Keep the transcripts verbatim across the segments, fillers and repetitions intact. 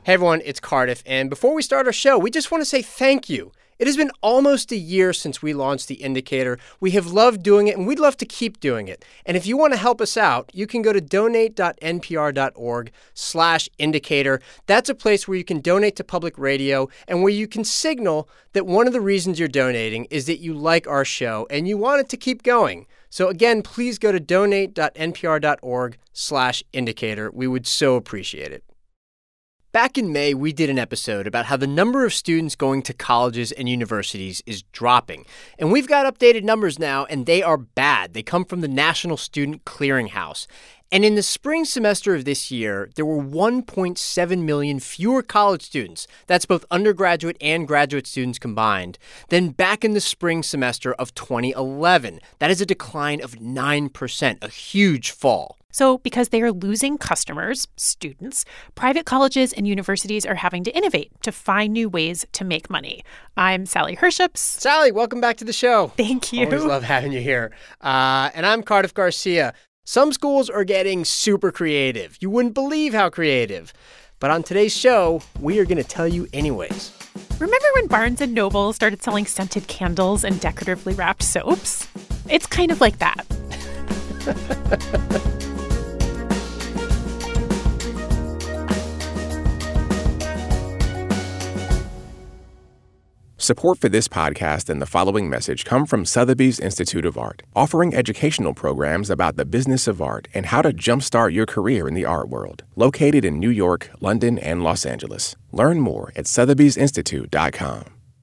Hey everyone, it's Cardiff, and before we start our show, we just want to say thank you. It has been almost a year since we launched The Indicator. We have loved doing it, and we'd love to keep doing it. And if you want to help us out, you can go to donate.npr.org slash indicator. That's a place where you can donate to public radio and where you can signal that one of the reasons you're donating is that you like our show and you want it to keep going. So again, please go to donate.npr.org slash indicator. We would so appreciate it. Back in May, we did an episode about how the number of students going to colleges and universities is dropping. And we've got updated numbers now, and they are bad. They come from the National Student Clearinghouse. And in the spring semester of this year, there were one point seven million fewer college students, that's both undergraduate and graduate students combined, than back in the spring semester of twenty eleven. That is a decline of nine percent, a huge fall. So because they are losing customers, students, private colleges and universities are having to innovate to find new ways to make money. I'm Sally Herships. Sally, welcome back to the show. Thank you. Always love having you here. Uh, and I'm Cardiff Garcia. Some schools are getting super creative. You wouldn't believe how creative. But on today's show, we are going to tell you anyways. Remember when Barnes and Noble started selling scented candles and decoratively wrapped soaps? It's kind of like that. Support for this podcast and the following message come from Sotheby's Institute of Art, offering educational programs about the business of art and how to jumpstart your career in the art world. Located in New York, London, and Los Angeles. Learn more at sotheby's institute dot com.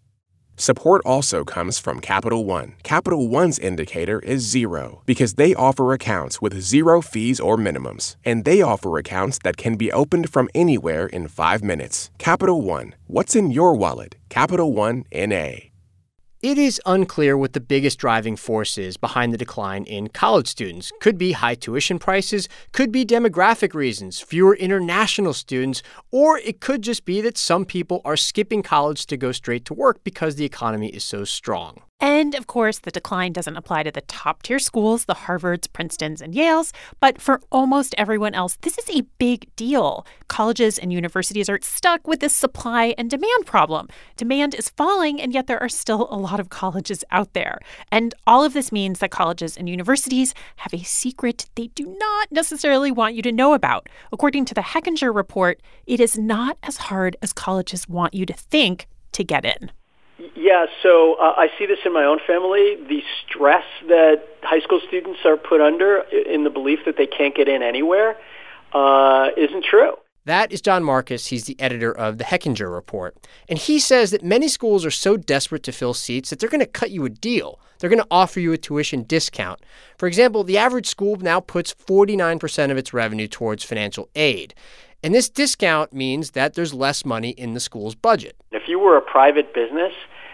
Support also comes from Capital One. Capital One's indicator is zero because they offer accounts with zero fees or minimums. And they offer accounts that can be opened from anywhere in five minutes. Capital One. What's in your wallet? Capital One N A. It is unclear what the biggest driving force is behind the decline in college students. Could be high tuition prices, could be demographic reasons, fewer international students, or it could just be that some people are skipping college to go straight to work because the economy is so strong. And, of course, the decline doesn't apply to the top-tier schools, the Harvards, Princetons, and Yales. But for almost everyone else, this is a big deal. Colleges and universities are stuck with this supply and demand problem. Demand is falling, and yet there are still a lot of colleges out there. And all of this means that colleges and universities have a secret they do not necessarily want you to know about. According to the Hechinger Report, it is not as hard as colleges want you to think to get in. Yeah, so uh, I see this in my own family. The stress that high school students are put under in the belief that they can't get in anywhere uh, isn't true. That is John Marcus. He's the editor of the Hechinger Report. And he says that many schools are so desperate to fill seats that they're going to cut you a deal. They're going to offer you a tuition discount. For example, the average school now puts forty-nine percent of its revenue towards financial aid. And this discount means that there's less money in the school's budget. If you were a private business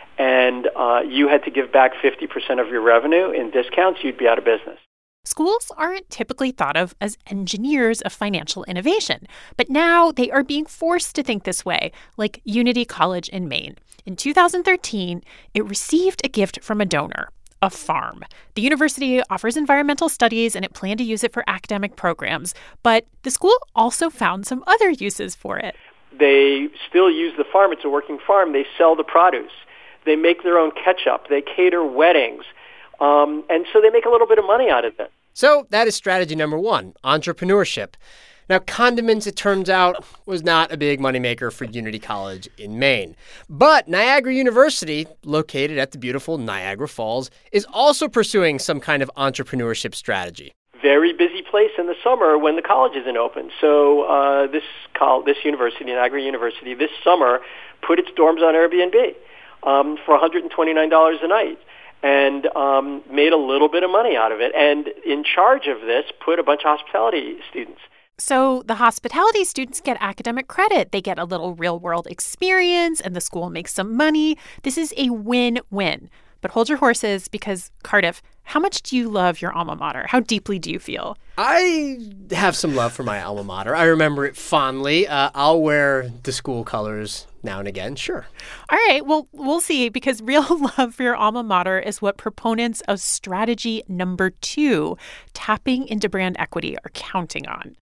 and uh, you had to give back fifty percent of your revenue in discounts, you'd be out of business. Schools aren't typically thought of as engineers of financial innovation, but now they are being forced to think this way, like Unity College in Maine. In two thousand thirteen, it received a gift from a donor, a farm. The university offers environmental studies, and it planned to use it for academic programs, but the school also found some other uses for it. They still use the farm. It's a working farm. They sell the produce. They make their own ketchup. They cater weddings. Um, and so they make a little bit of money out of it. So that is strategy number one, entrepreneurship. Now, condiments, it turns out, was not a big moneymaker for Unity College in Maine. But Niagara University, located at the beautiful Niagara Falls, is also pursuing some kind of entrepreneurship strategy. Very busy place in the summer when the college isn't open. So uh, this col- this university, Niagara University, this summer put its dorms on Airbnb um, for one hundred twenty-nine dollars a night. And um, made a little bit of money out of it. And in charge of this, put a bunch of hospitality students. So the hospitality students get academic credit. They get a little real-world experience, and the school makes some money. This is a win-win. But hold your horses because, Cardiff, how much do you love your alma mater? How deeply do you feel? I have some love for my alma mater. I remember it fondly. Uh, I'll wear the school colors now and again, sure. All right, well, we'll see, because real love for your alma mater is what proponents of strategy number two, tapping into brand equity, are counting on.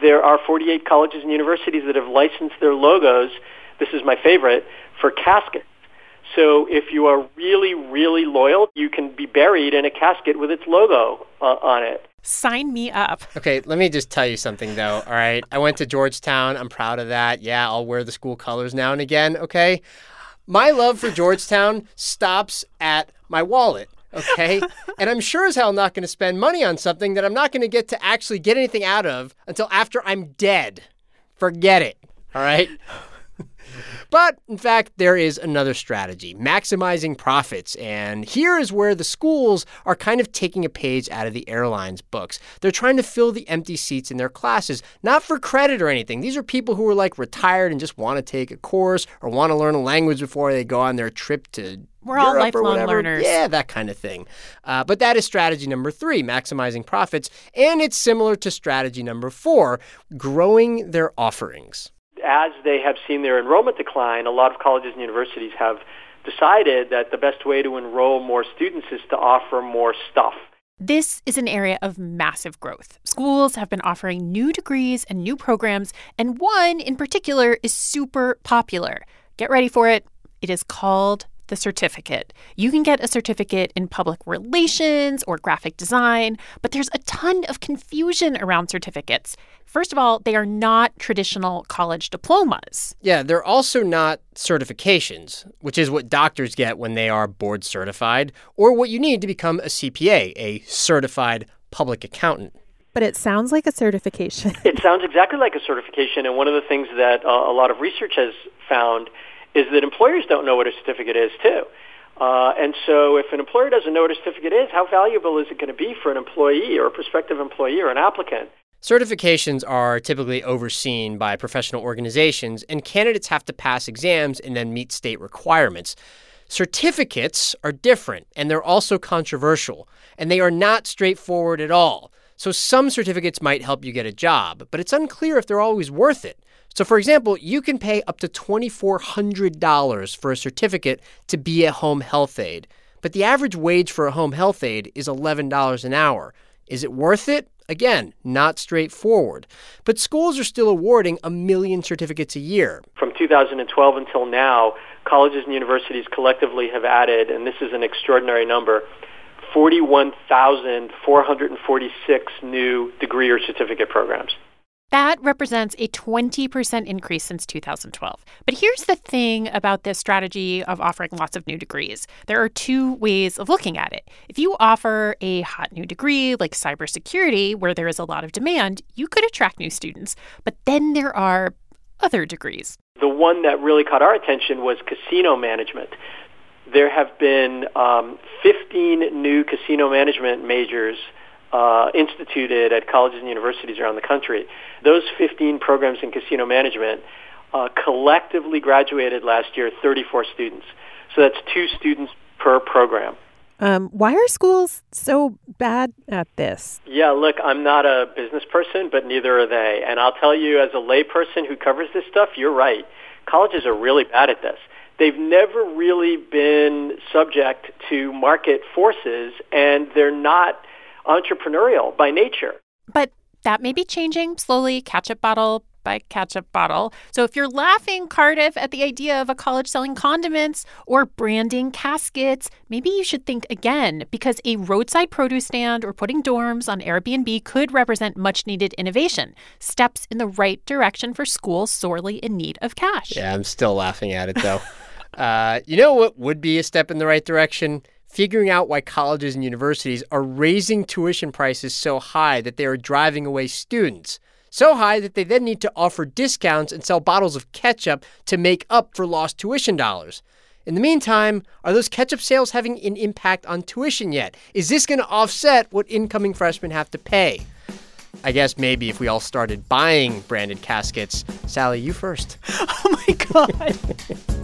there are forty-eight colleges and universities that have licensed their logos, this is my favorite, for caskets. So if you are really, really loyal, you can be buried in a casket with its logo uh, on it. Sign me up. Okay, let me just tell you something, though, all right? I went to Georgetown. I'm proud of that. Yeah, I'll wear the school colors now and again, okay? My love for Georgetown stops at my wallet, okay? And I'm sure as hell not going to spend money on something that I'm not going to get to actually get anything out of until after I'm dead. Forget it, all right? But, in fact, there is another strategy, maximizing profits. And here is where the schools are kind of taking a page out of the airlines' books. They're trying to fill the empty seats in their classes, not for credit or anything. These are people who are, like, retired and just want to take a course or want to learn a language before they go on their trip to We're all Europe lifelong learners. Yeah, that kind of thing. Uh, but that is strategy number three, maximizing profits. And it's similar to strategy number four, growing their offerings. As they have seen their enrollment decline, a lot of colleges and universities have decided that the best way to enroll more students is to offer more stuff. This is an area of massive growth. Schools have been offering new degrees and new programs, and one in particular is super popular. Get ready for it. It is called the certificate. You can get a certificate in public relations or graphic design, but there's a ton of confusion around certificates. First of all, they are not traditional college diplomas. Yeah, they're also not certifications, which is what doctors get when they are board certified, or what you need to become a C P A, a certified public accountant. But it sounds like a certification. It sounds exactly like a certification, and one of the things that uh, a lot of research has found is that employers don't know what a certificate is, too. Uh, and so if an employer doesn't know what a certificate is, how valuable is it going to be for an employee or a prospective employee or an applicant? Certifications are typically overseen by professional organizations, and candidates have to pass exams and then meet state requirements. Certificates are different, and they're also controversial, and they are not straightforward at all. So some certificates might help you get a job, but it's unclear if they're always worth it. So, for example, you can pay up to two thousand four hundred dollars for a certificate to be a home health aide. But the average wage for a home health aide is eleven dollars an hour. Is it worth it? Again, not straightforward. But schools are still awarding a million certificates a year. From two thousand twelve until now, colleges and universities collectively have added, and this is an extraordinary number, forty-one thousand four hundred forty-six new degree or certificate programs. That represents a twenty percent increase since two thousand twelve. But here's the thing about this strategy of offering lots of new degrees. There are two ways of looking at it. If you offer a hot new degree like cybersecurity, where there is a lot of demand, you could attract new students. But then there are other degrees. The one that really caught our attention was casino management. There have been um, fifteen new casino management majors Uh, instituted at colleges and universities around the country. Those fifteen programs in casino management uh, collectively graduated last year thirty-four students. So that's two students per program. Um, why are schools so bad at this? Yeah, look, I'm not a business person, but neither are they. And I'll tell you, as a layperson who covers this stuff, you're right. Colleges are really bad at this. They've never really been subject to market forces, and they're not entrepreneurial by nature. But that may be changing slowly, ketchup bottle by ketchup bottle. So if you're laughing, Cardiff, at the idea of a college selling condiments or branding caskets, maybe you should think again, because a roadside produce stand or putting dorms on Airbnb could represent much-needed innovation, steps in the right direction for schools sorely in need of cash. Yeah, I'm still laughing at it, though. uh, you know what would be a step in the right direction? Figuring out why colleges and universities are raising tuition prices so high that they are driving away students. So high that they then need to offer discounts and sell bottles of ketchup to make up for lost tuition dollars. In the meantime, are those ketchup sales having an impact on tuition yet? Is this going to offset what incoming freshmen have to pay? I guess maybe if we all started buying branded caskets. Sally, you first. Oh, my God.